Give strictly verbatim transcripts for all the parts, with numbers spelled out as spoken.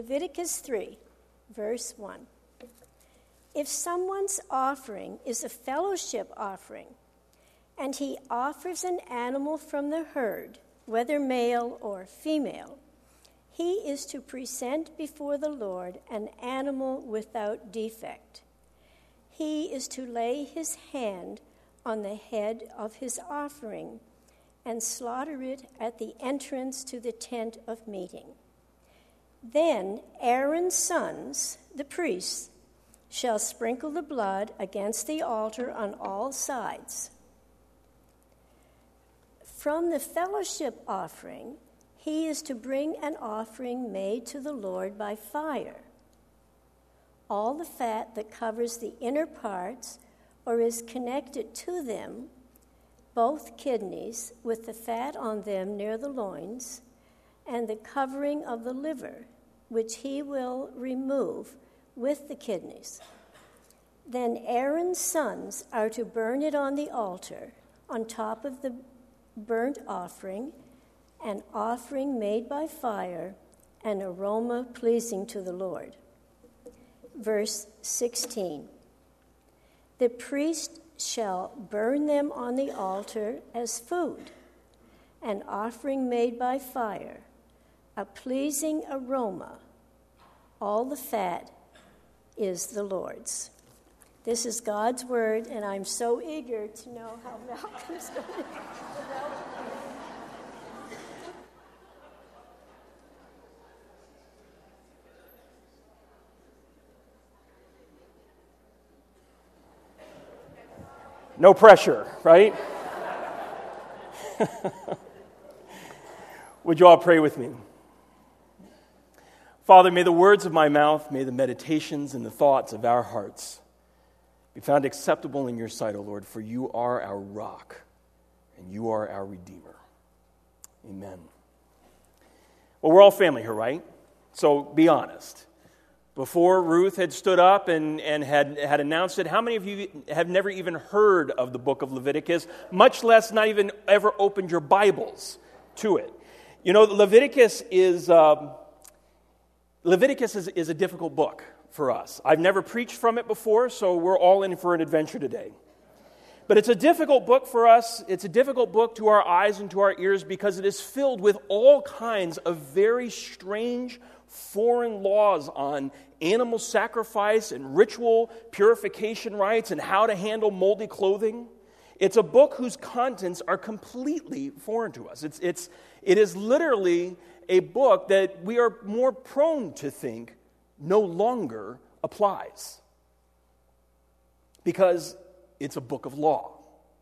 Leviticus three, verse one. If someone's offering is a fellowship offering, and he offers an animal from the herd, whether male or female, he is to present before the Lord an animal without defect. He is to lay his hand on the head of his offering and slaughter it at the entrance to the tent of meeting. Then Aaron's sons, the priests, shall sprinkle the blood against the altar on all sides. From the fellowship offering, he is to bring an offering made to the Lord by fire. All the fat that covers the inner parts or is connected to them, both kidneys with the fat on them near the loins, and the covering of the liver, which he will remove with the kidneys. Then Aaron's sons are to burn it on the altar on top of the burnt offering, an offering made by fire, an aroma pleasing to the Lord. Verse sixteen. The priest shall burn them on the altar as food, an offering made by fire, a pleasing aroma. All the fat is the Lord's. This is God's word, and I'm so eager to know how Malcolm's going to develop it. No pressure, right? Would you all pray with me? Father, may the words of my mouth, may the meditations and the thoughts of our hearts be found acceptable in your sight, O Lord, for you are our rock and you are our Redeemer. Amen. Well, we're all family here, right? So be honest. Before Ruth had stood up and, and had, had announced it, how many of you have never even heard of the book of Leviticus, much less not even ever opened your Bibles to it? You know, Leviticus is um, Leviticus is, is a difficult book for us. I've never preached from it before, so we're all in for an adventure today. But it's a difficult book for us. It's a difficult book to our eyes and to our ears because it is filled with all kinds of very strange foreign laws on animal sacrifice and ritual purification rites and how to handle moldy clothing. It's a book whose contents are completely foreign to us. It's, it's, it is literally a book that we are more prone to think no longer applies because it's a book of law.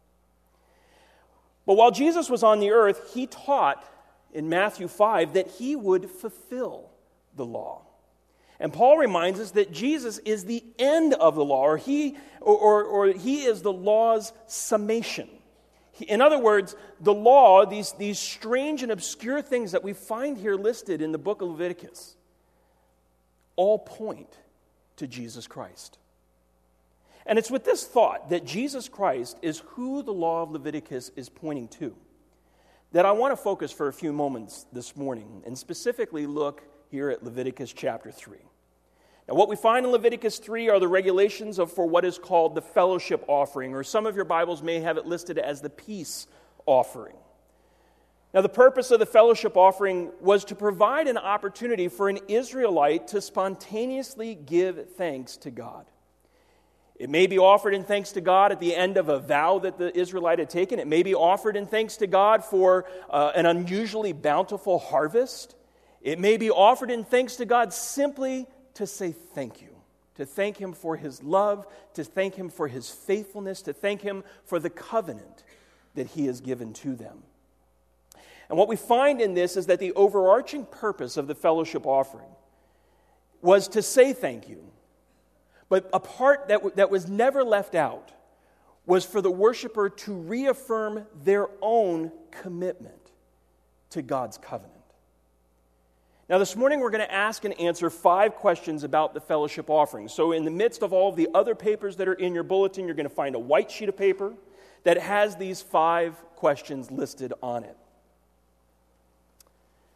But while Jesus was on the earth, he taught in Matthew five that he would fulfill the law. And Paul reminds us that Jesus is the end of the law, or he, or, or, or he is the law's summation. He, in other words, the law, these, these strange and obscure things that we find here listed in the book of Leviticus, all point to Jesus Christ. And it's with this thought that Jesus Christ is who the law of Leviticus is pointing to that I want to focus for a few moments this morning and specifically look here at Leviticus chapter three. Now, what we find in Leviticus three are the regulations of for what is called the fellowship offering, or some of your Bibles may have it listed as the peace offering. Now, the purpose of the fellowship offering was to provide an opportunity for an Israelite to spontaneously give thanks to God. It may be offered in thanks to God at the end of a vow that the Israelite had taken. It may be offered in thanks to God for uh, an unusually bountiful harvest. It may be offered in thanks to God simply to say thank you, to thank Him for His love, to thank Him for His faithfulness, to thank Him for the covenant that He has given to them. And what we find in this is that the overarching purpose of the fellowship offering was to say thank you. But a part that, w- that was never left out was for the worshiper to reaffirm their own commitment to God's covenant. Now, this morning we're going to ask and answer five questions about the fellowship offering. So in the midst of all of the other papers that are in your bulletin, you're going to find a white sheet of paper that has these five questions listed on it.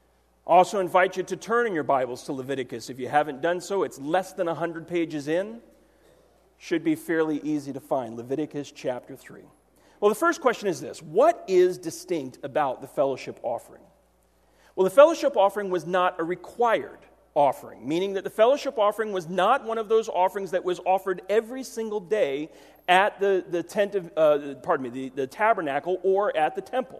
I also invite you to turn in your Bibles to Leviticus. If you haven't done so, it's less than one hundred pages in. Should be fairly easy to find. Leviticus chapter three. Well, the first question is this. What is distinct about the fellowship offering? Well, the fellowship offering was not a required offering, meaning that the fellowship offering was not one of those offerings that was offered every single day at the, the tent of, uh, pardon me, the, the tabernacle or at the temple.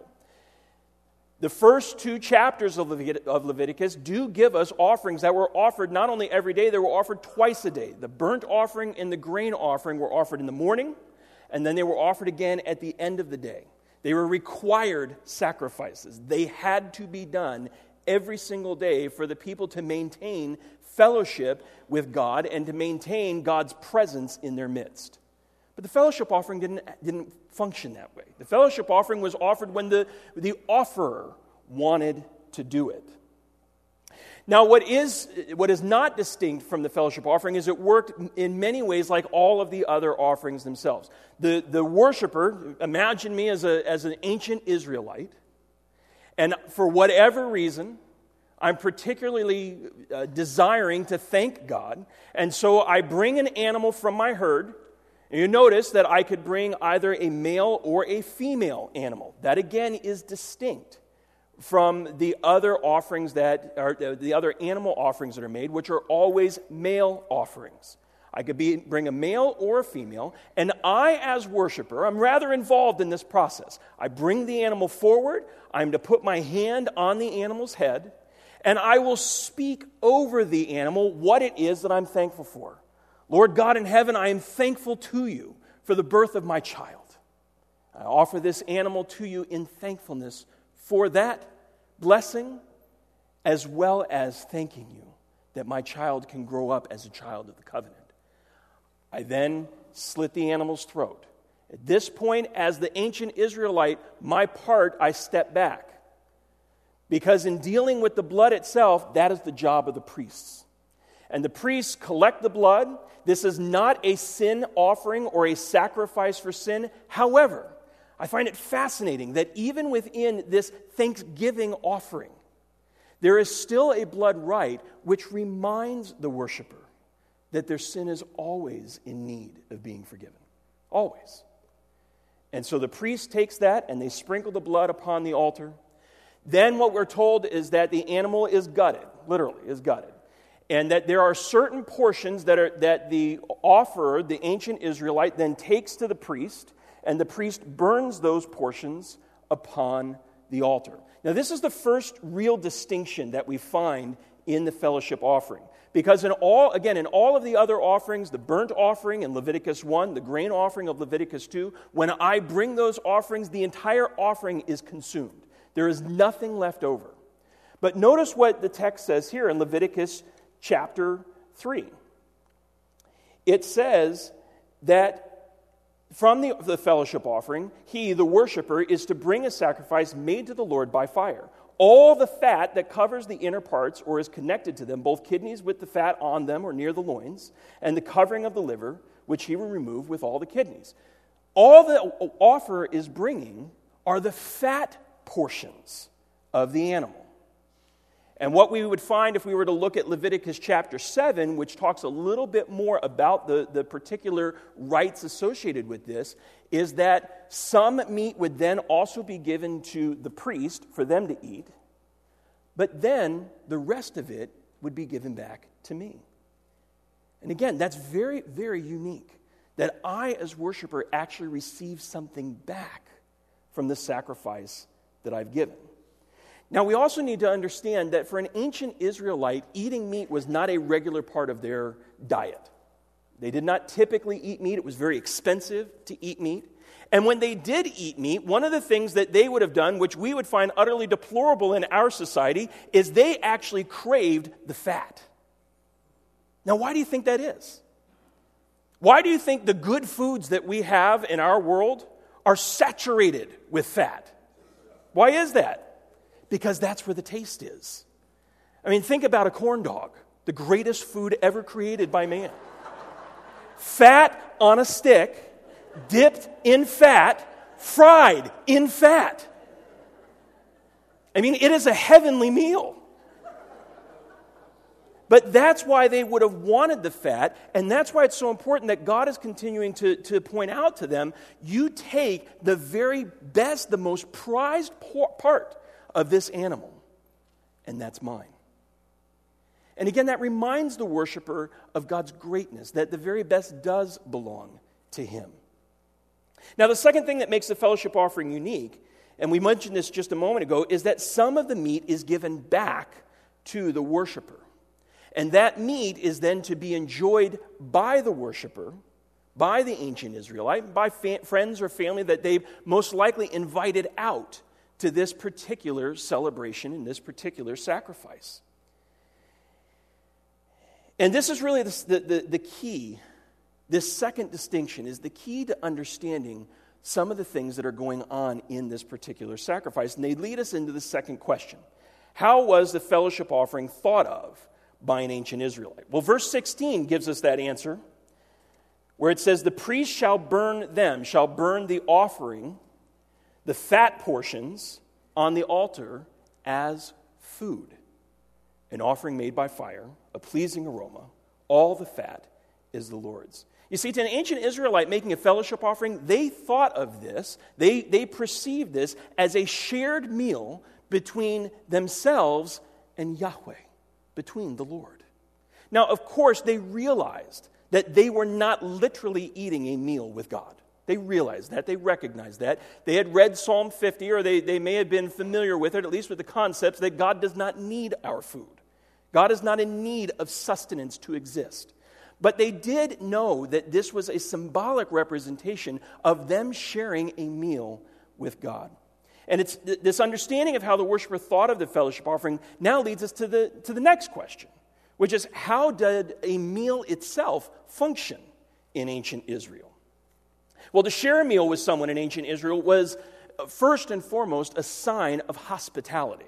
The first two chapters of Leviticus do give us offerings that were offered not only every day, they were offered twice a day. The burnt offering and the grain offering were offered in the morning, and then they were offered again at the end of the day. They were required sacrifices. They had to be done every single day for the people to maintain fellowship with God and to maintain God's presence in their midst. But the fellowship offering didn't, didn't function that way. The fellowship offering was offered when the, the offerer wanted to do it. Now, what is, what is not distinct from the fellowship offering is it worked in many ways like all of the other offerings themselves. The, the worshiper, imagine me as, a, as an ancient Israelite, and for whatever reason, I'm particularly uh, desiring to thank God, and so I bring an animal from my herd. And you notice that I could bring either a male or a female animal. That again is distinct from the other offerings that are the other animal offerings that are made, which are always male offerings. I could be, bring a male or a female, and I, as worshiper, I'm rather involved in this process. I bring the animal forward, I'm to put my hand on the animal's head, and I will speak over the animal what it is that I'm thankful for. Lord God in heaven, I am thankful to you for the birth of my child. I offer this animal to you in thankfulness for that blessing, as well as thanking you that my child can grow up as a child of the covenant. I then slit the animal's throat. At this point, as the ancient Israelite, my part, I step back. Because in dealing with the blood itself, that is the job of the priests. And the priests collect the blood. This is not a sin offering or a sacrifice for sin. However, I find it fascinating that even within this thanksgiving offering, there is still a blood rite which reminds the worshiper that their sin is always in need of being forgiven. Always. And so the priest takes that and they sprinkle the blood upon the altar. Then what we're told is that the animal is gutted, literally is gutted. And that there are certain portions that are that the offerer, the ancient Israelite, then takes to the priest, and the priest burns those portions upon the altar. Now, this is the first real distinction that we find in the fellowship offering. Because in all, again, in all of the other offerings, the burnt offering in Leviticus one, the grain offering of Leviticus two, when I bring those offerings, the entire offering is consumed. There is nothing left over. But notice what the text says here in Leviticus chapter three. It says that from the, the fellowship offering, he, the worshiper, is to bring a sacrifice made to the Lord by fire. All the fat that covers the inner parts or is connected to them, both kidneys with the fat on them or near the loins, and the covering of the liver, which he will remove with all the kidneys. All the offer is bringing are the fat portions of the animal. And what we would find if we were to look at Leviticus chapter seven, which talks a little bit more about the, the particular rites associated with this, is that some meat would then also be given to the priest for them to eat, but then the rest of it would be given back to me. And again, that's very, very unique, that I as worshiper actually receive something back from the sacrifice that I've given. Now, we also need to understand that for an ancient Israelite, eating meat was not a regular part of their diet. They did not typically eat meat. It was very expensive to eat meat. And when they did eat meat, one of the things that they would have done, which we would find utterly deplorable in our society, is they actually craved the fat. Now, why do you think that is? Why do you think the good foods that we have in our world are saturated with fat? Why is that? Because that's where the taste is. I mean, think about a corn dog, the greatest food ever created by man. Fat on a stick, dipped in fat, fried in fat. I mean, it is a heavenly meal. But that's why they would have wanted the fat, and that's why it's so important that God is continuing to, to point out to them, you take the very best, the most prized part of this animal, and that's mine. And again, that reminds the worshiper of God's greatness, that the very best does belong to him. Now, the second thing that makes the fellowship offering unique, and we mentioned this just a moment ago, is that some of the meat is given back to the worshiper. And that meat is then to be enjoyed by the worshiper, by the ancient Israelite, by fa- friends or family that they've most likely invited out to this particular celebration and this particular sacrifice. And this is really the, the, the key. This second distinction is the key to understanding some of the things that are going on in this particular sacrifice. And they lead us into the second question. How was the fellowship offering thought of by an ancient Israelite? Well, verse sixteen gives us that answer, where it says, the priest shall burn them, shall burn the offering, the fat portions on the altar as food, an offering made by fire, a pleasing aroma, all the fat is the Lord's. You see, to an ancient Israelite making a fellowship offering, they thought of this, they, they perceived this as a shared meal between themselves and Yahweh, between the Lord. Now, of course, they realized that they were not literally eating a meal with God. They realized that. They recognized that. They had read Psalm fifty, or they, they may have been familiar with it, at least with the concepts that God does not need our food. God is not in need of sustenance to exist. But they did know that this was a symbolic representation of them sharing a meal with God. And it's th- this understanding of how the worshiper thought of the fellowship offering now leads us to the, to the next question, which is, how did a meal itself function in ancient Israel? Well, to share a meal with someone in ancient Israel was, uh, first and foremost, a sign of hospitality.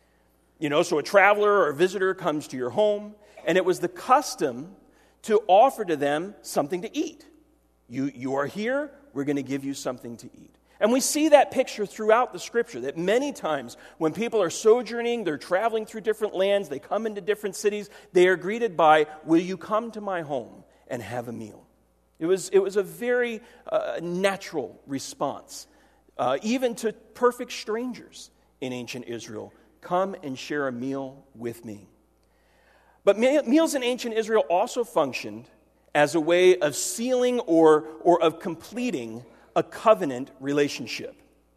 You know, so a traveler or a visitor comes to your home, and it was the custom to offer to them something to eat. You, you are here, we're going to give you something to eat. And we see that picture throughout the Scripture, that many times when people are sojourning, they're traveling through different lands, they come into different cities, they are greeted by, will you come to my home and have a meal? It was, it was a very uh, natural response, uh, even to perfect strangers in ancient Israel. Come and share a meal with me. But me- meals in ancient Israel also functioned as a way of sealing or, or of completing a covenant relationship.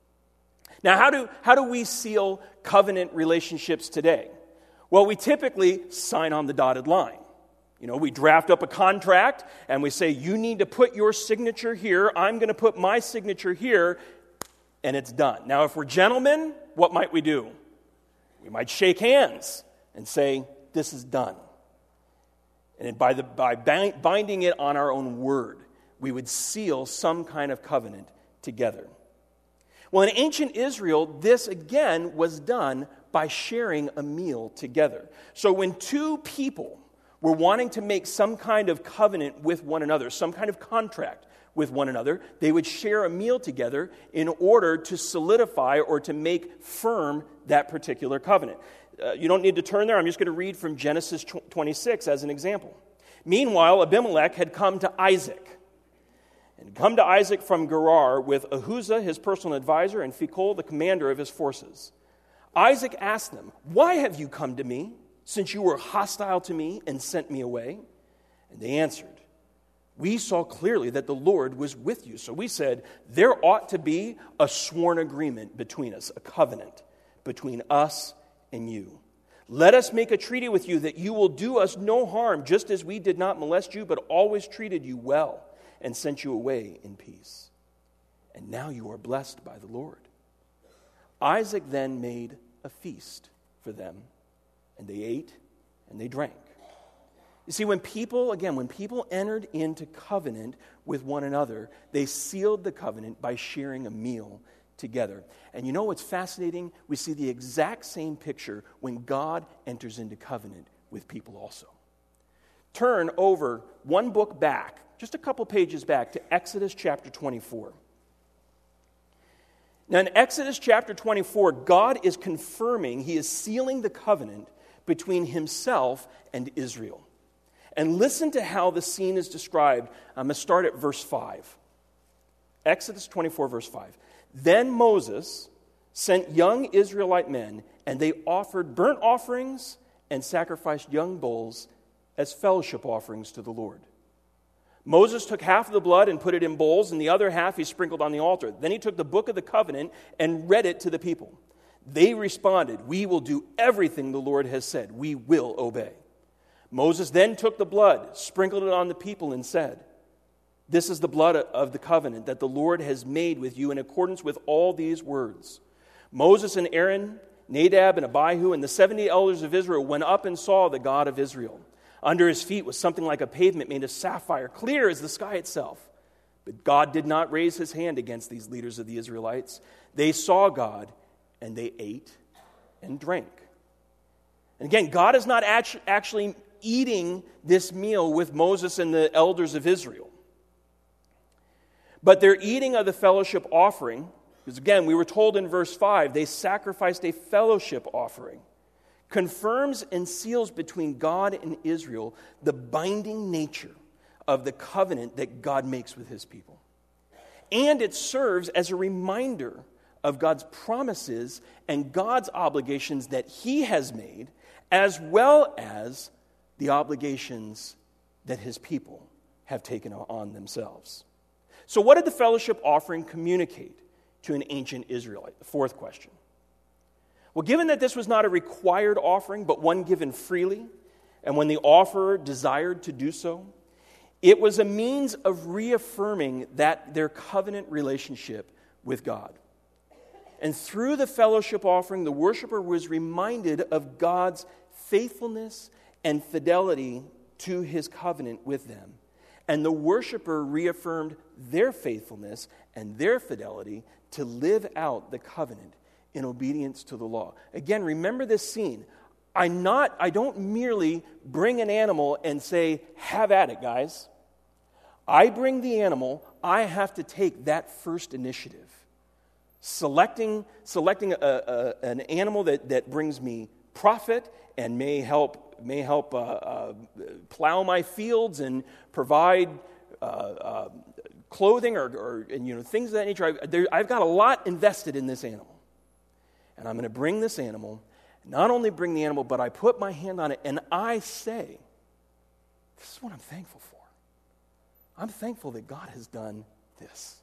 Now, how do, how do we seal covenant relationships today? Well, we typically sign on the dotted line. You know, we draft up a contract and we say, you need to put your signature here, I'm going to put my signature here, and it's done. Now, if we're gentlemen, what might we do? We might shake hands and say, this is done. And by, the, by binding it on our own word, we would seal some kind of covenant together. Well, in ancient Israel, this again was done by sharing a meal together. So when two people were wanting to make some kind of covenant with one another, some kind of contract with one another, they would share a meal together in order to solidify or to make firm that particular covenant. Uh, you don't need to turn there. I'm just going to read from Genesis twenty-six as an example. Meanwhile, Abimelech had come to Isaac, and come to Isaac from Gerar with Ahuzah, his personal advisor, and Phicol, the commander of his forces. Isaac asked them, why have you come to me, since you were hostile to me and sent me away? And they answered, we saw clearly that the Lord was with you. So we said, there ought to be a sworn agreement between us, a covenant between us and you. Let us make a treaty with you that you will do us no harm, just as we did not molest you, but always treated you well and sent you away in peace. And now you are blessed by the Lord. Isaac then made a feast for them, and they ate and they drank. You see, when people, again, when people entered into covenant with one another, they sealed the covenant by sharing a meal together. And you know what's fascinating? We see the exact same picture when God enters into covenant with people also. Turn over one book back, just a couple pages back, to Exodus chapter twenty-four. Now in Exodus chapter twenty-four, God is confirming, he is sealing the covenant between himself and Israel. And listen to how the scene is described. I'm going to start at verse five. Exodus twenty-four, verse five. Then Moses sent young Israelite men, and they offered burnt offerings and sacrificed young bulls as fellowship offerings to the Lord. Moses took half of the blood and put it in bowls, and the other half he sprinkled on the altar. Then he took the book of the covenant and read it to the people. They responded, "We will do everything the Lord has said. We will obey." Moses then took the blood, sprinkled it on the people, and said, "This is the blood of the covenant that the Lord has made with you in accordance with all these words." Moses and Aaron, Nadab and Abihu, and the seventy elders of Israel went up and saw the God of Israel. Under his feet was something like a pavement made of sapphire, clear as the sky itself. But God did not raise his hand against these leaders of the Israelites. They saw God, and they ate and drank. And again, God is not actually eating this meal with Moses and the elders of Israel. But their eating of the fellowship offering, because again, we were told in verse five, they sacrificed a fellowship offering, confirms and seals between God and Israel the binding nature of the covenant that God makes with his people. And it serves as a reminder of God's promises and God's obligations that he has made, as well as the obligations that his people have taken on themselves. So what did the fellowship offering communicate to an ancient Israelite? The fourth question. Well, given that this was not a required offering, but one given freely, and when the offerer desired to do so, it was a means of reaffirming that their covenant relationship with God. And through the fellowship offering, the worshiper was reminded of God's faithfulness and fidelity to his covenant with them. And the worshiper reaffirmed their faithfulness and their fidelity to live out the covenant in obedience to the law. Again, remember this scene. I not I don't merely bring an animal and say, "Have at it, guys." I bring the animal, I have to take that first initiative. Selecting selecting a, a, an animal that, that brings me profit and may help may help uh, uh, plow my fields and provide uh, uh, clothing or, or and, you know things of that nature. I, there, I've got a lot invested in this animal. And I'm going to bring this animal, not only bring the animal, but I put my hand on it and I say, this is what I'm thankful for. I'm thankful that God has done this.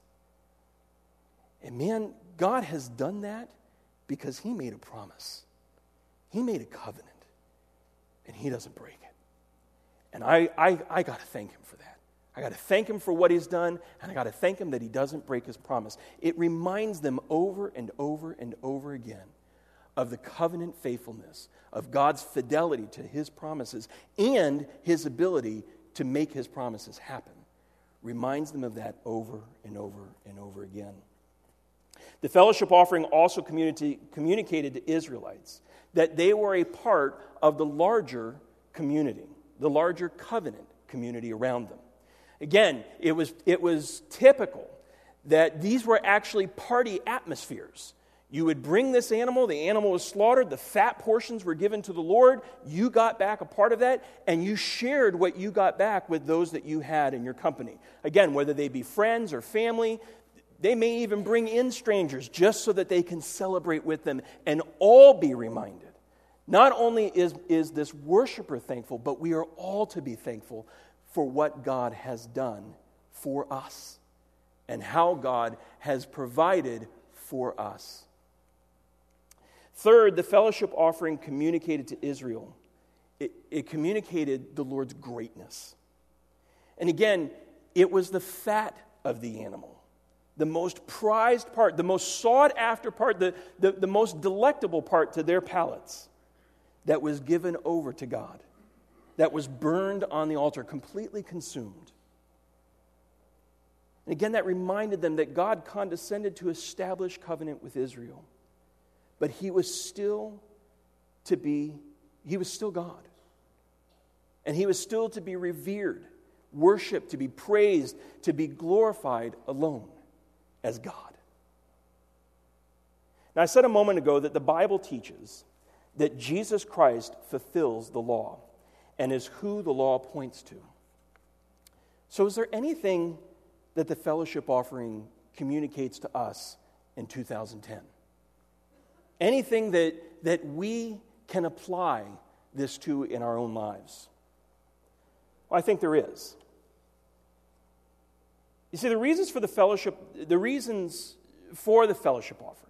And man, God has done that because he made a promise. He made a covenant. And he doesn't break it. And I, I, I got to thank him for that. I got to thank him for what he's done, and I got to thank him that he doesn't break his promise. It reminds them over and over and over again of the covenant faithfulness, of God's fidelity to his promises, and his ability to make his promises happen. Reminds them of that over and over and over again. The fellowship offering also communi- communicated to Israelites that they were a part of the larger community, the larger covenant community around them. Again, it was, it was typical that these were actually party atmospheres. You would bring this animal, the animal was slaughtered, the fat portions were given to the Lord, you got back a part of that, and you shared what you got back with those that you had in your company. Again, whether they be friends or family, they may even bring in strangers just so that they can celebrate with them and all be reminded. Not only is, is this worshiper thankful, but we are all to be thankful for what God has done for us and how God has provided for us. Third, the fellowship offering communicated to Israel. It, it communicated the Lord's greatness. And again, it was the fat of the animal, the most prized part, the most sought-after part, the, the, the most delectable part to their palates, that was given over to God, that was burned on the altar, completely consumed. And again, that reminded them that God condescended to establish covenant with Israel. But he was still to be, he was still God. And he was still to be revered, worshiped, to be praised, to be glorified alone as God. Now, I said a moment ago that the Bible teaches that Jesus Christ fulfills the law and is who the law points to. So is there anything that the fellowship offering communicates to us in two thousand ten? Anything that, that we can apply this to in our own lives? Well, I think there is. You see, the reasons for the fellowship, the reasons for the fellowship offering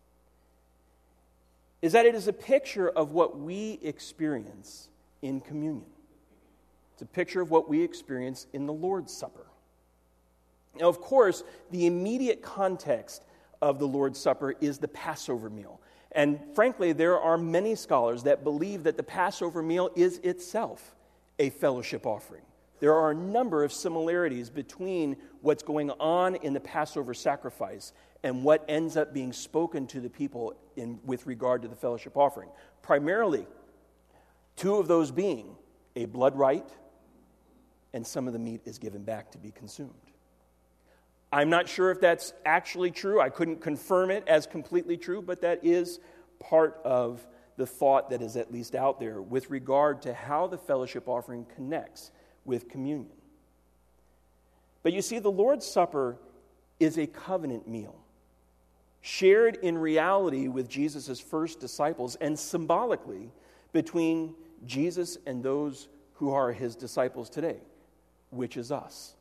is that it is a picture of what we experience in communion. It's a picture of what we experience in the Lord's Supper. Now, of course, the immediate context of the Lord's Supper is the Passover meal. And frankly, there are many scholars that believe that the Passover meal is itself a fellowship offering. There are a number of similarities between what's going on in the Passover sacrifice and what ends up being spoken to the people in, with regard to the fellowship offering. Primarily, two of those being a blood rite, and some of the meat is given back to be consumed. I'm not sure if that's actually true. I couldn't confirm it as completely true, but that is part of the thought that is at least out there with regard to how the fellowship offering connects with communion. But you see, the Lord's Supper is a covenant meal, shared in reality with Jesus' first disciples and symbolically between Jesus and those who are his disciples today, which is us.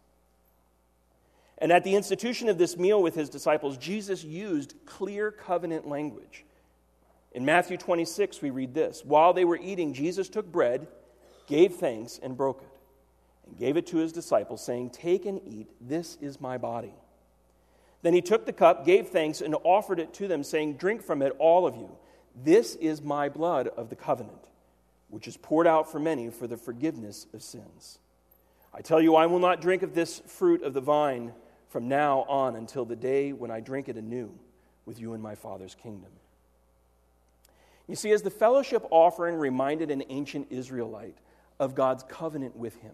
And at the institution of this meal with his disciples, Jesus used clear covenant language. In Matthew twenty-six, we read this: "While they were eating, Jesus took bread, gave thanks, and broke it, and gave it to his disciples, saying, 'Take and eat, this is my body.' Then he took the cup, gave thanks, and offered it to them, saying, 'Drink from it, all of you. This is my blood of the covenant, which is poured out for many for the forgiveness of sins. I tell you, I will not drink of this fruit of the vine from now on until the day when I drink it anew with you in my Father's kingdom.'" You see, as the fellowship offering reminded an ancient Israelite of God's covenant with him,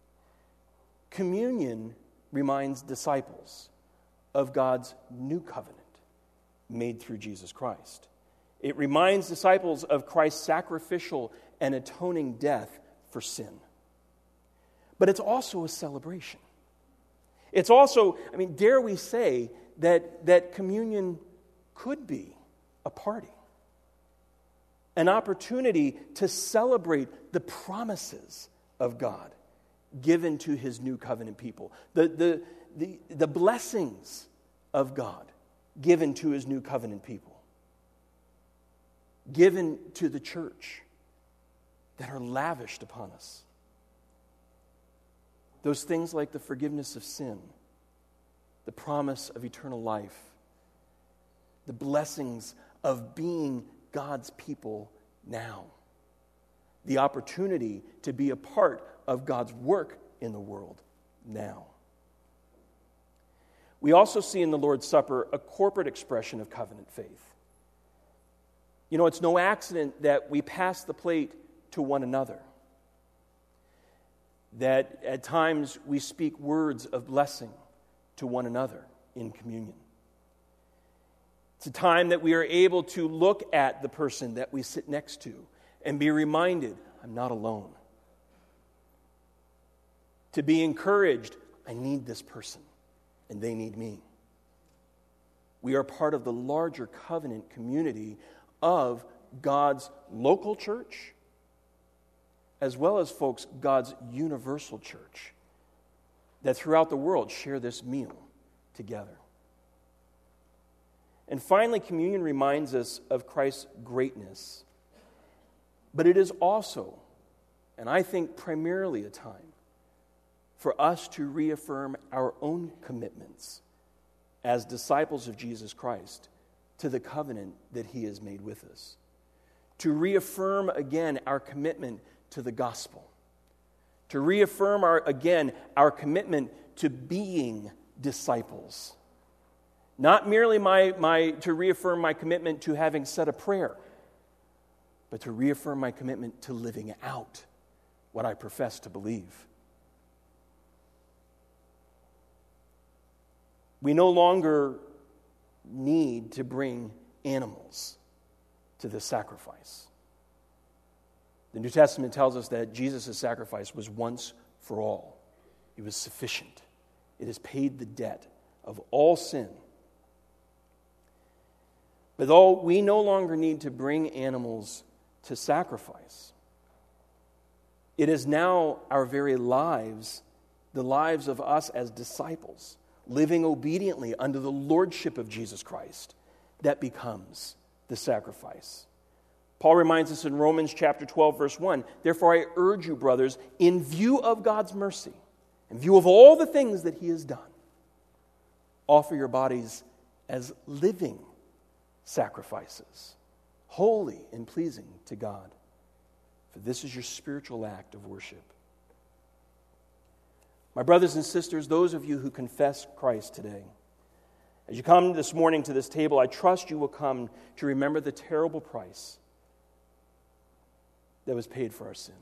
communion reminds disciples of God's new covenant made through Jesus Christ. It reminds disciples of Christ's sacrificial and atoning death for sin. But it's also a celebration. It's also, I mean, dare we say that, that communion could be a party, an opportunity to celebrate the promises of God given to his new covenant people, the, the, the, the blessings of God given to his new covenant people, given to the church, that are lavished upon us. Those things like the forgiveness of sin, the promise of eternal life, the blessings of being God's people now, the opportunity to be a part of God's work in the world now. We also see in the Lord's Supper a corporate expression of covenant faith. You know, it's no accident that we pass the plate to one another, that at times we speak words of blessing to one another in communion. It's a time that we are able to look at the person that we sit next to and be reminded, I'm not alone. To be encouraged, I need this person and they need me. We are part of the larger covenant community of God's local church, as well as, folks, God's universal church, that throughout the world share this meal together. And finally, communion reminds us of Christ's greatness. But it is also, and I think primarily, a time for us to reaffirm our own commitments as disciples of Jesus Christ to the covenant that he has made with us. To reaffirm again our commitment to the gospel. To reaffirm our again our commitment to being disciples. Not merely my, my to reaffirm my commitment to having said a prayer, but to reaffirm my commitment to living out what I profess to believe. We no longer need to bring animals to the sacrifice. The New Testament tells us that Jesus' sacrifice was once for all. It was sufficient. It has paid the debt of all sin. But though we no longer need to bring animals to sacrifice, it is now our very lives, the lives of us as disciples, living obediently under the lordship of Jesus Christ, that becomes the sacrifice. Paul reminds us in Romans chapter twelve, verse one, "Therefore I urge you, brothers, in view of God's mercy, in view of all the things that He has done, offer your bodies as living sacrifices, holy and pleasing to God. For this is your spiritual act of worship." My brothers and sisters, those of you who confess Christ today, as you come this morning to this table, I trust you will come to remember the terrible price that was paid for our sin.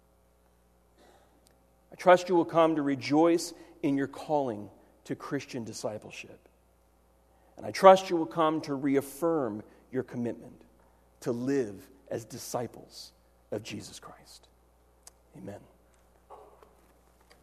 I trust you will come to rejoice in your calling to Christian discipleship. And I trust you will come to reaffirm your commitment to live as disciples of Jesus Christ. Amen.